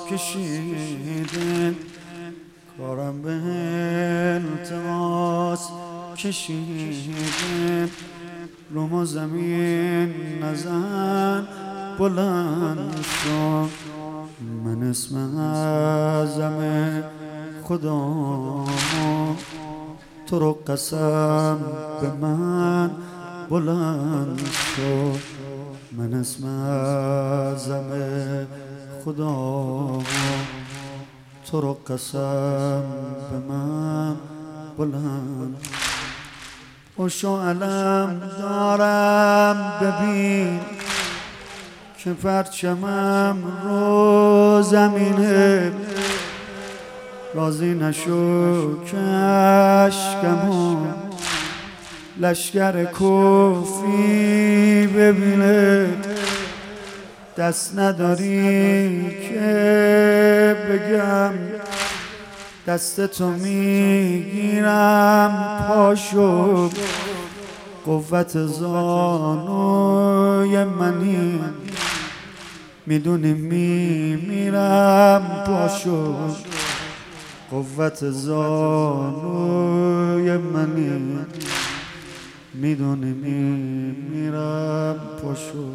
کشیده، کارم به التماس کشیده، رو ما زمین نزن بلند شو، من اسم اعظم خدامو تو رو قسم به من بلند شو، من اسم اعظم خدامو تو رو قسم به من بلند. خوشو علم دارم ببین که پرچمم رو زمینه، راضی نشو که اشکمو لشکر کفری ببینه، دست نداری که بگم دست تو میگیرم، پاشو قوت زانوی منی میدونی میمیرم، پاشو قوت زانوی منی میدونی میمیرم، پاشو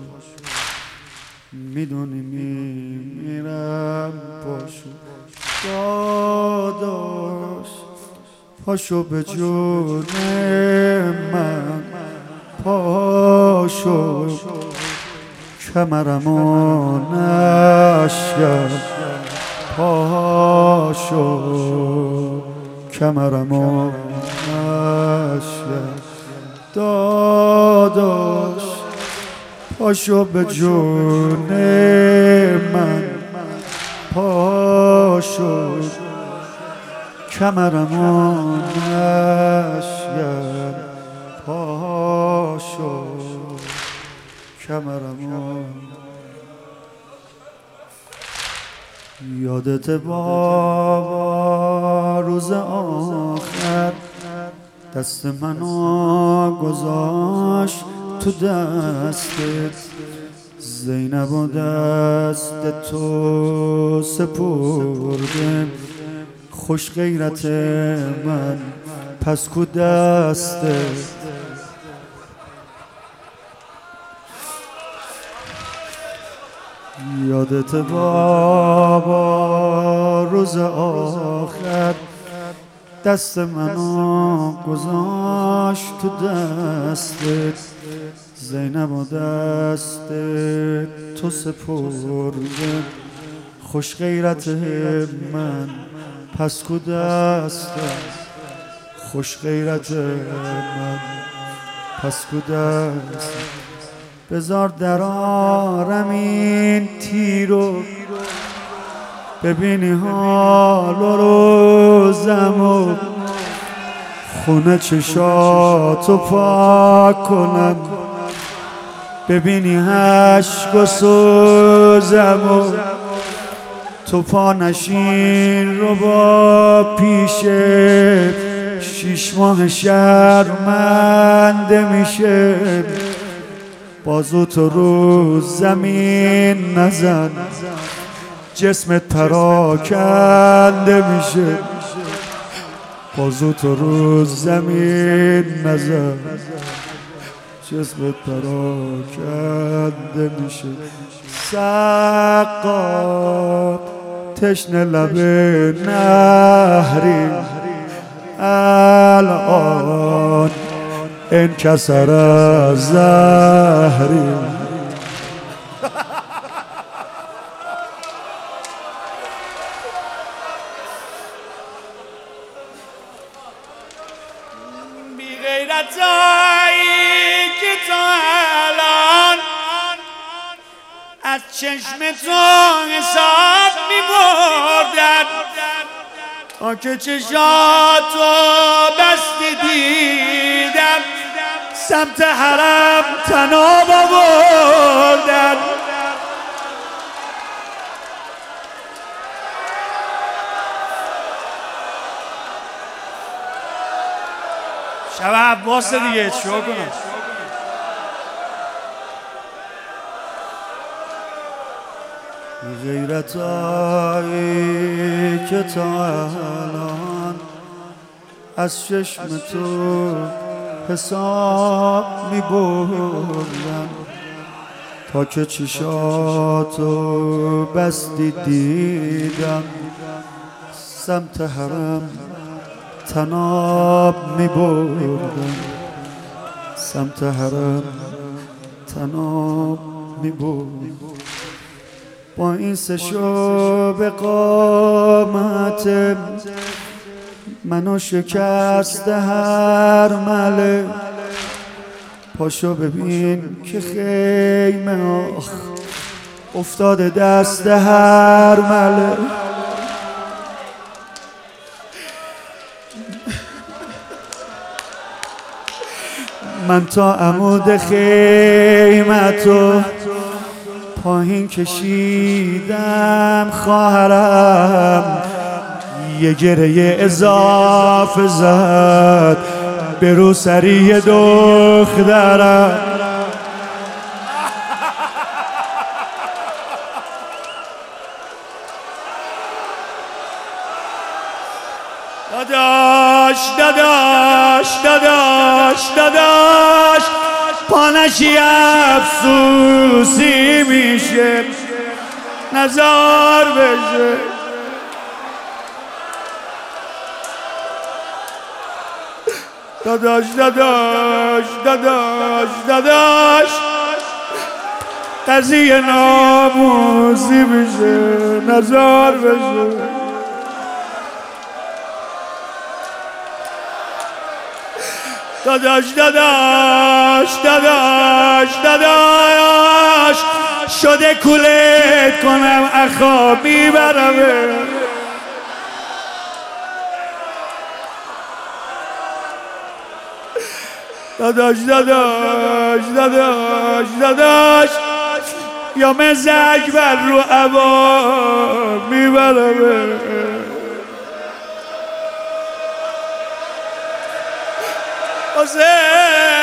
میدونی میمیرم، پاشو داداش پاشو به جون من، پاشو کمرمو نشکن، پاشو کمرمو نشکن، داداش پاشو به جون من، پاشو کمرمو نشکن، پاشو کمرمو. یادت بابا روز آخر دست منو گذاشت تو دستت، زینب و دست تو سپرده، خوش غیرت من پس کو دستت. یادت بابا روز آخر دست منو گذاشت تو دستت، زینب و دست تو سپرده، خوش غیرت من پس کو دستت، خوش غیرت من پس کو دستت. بذار درارم این تیرو ببینی حال و روزمو، خونه چشاتو پاک کنم ببینی عشق و سوزمو، تو پا نشین رو با پیشه 6 ماه شرمنده میشه، بازو تو رو زمین نزن جسمت پراکنده میشه، بازو تو رو زمین نزن جسمت پراکنده میشه. سقا تشنه لب نهری الان انکسر از زهری، بی غیرتایی که تو الان از چشم تو حساب می‌بردن، تا که چشاتو بستی دیدم سمت حرم طناب آوردن. شب عباس دیگه چیکار کنم؟ غیرتایی که تا الان از چشم تو حساب می بردم تا که چشاتو بستی دیدم سمت حرم تناب می بردم سمت حرم تناب می بردم با این سه شب قامت منو شکست هر مله پاشو ببین که خیمه افتاده دست هر مله من تا عمود خیمتو پایین کشیدم خواهرم یه گره اضافه زد به روسری دخترم داداش پانشی افسوسی میشه نزار بشه داداش قضیه ناموسی میشه نزار بشه داداش شده کولت کنم اخا میبرمه داداش یا مزک بر رو عبا میبرمه حسین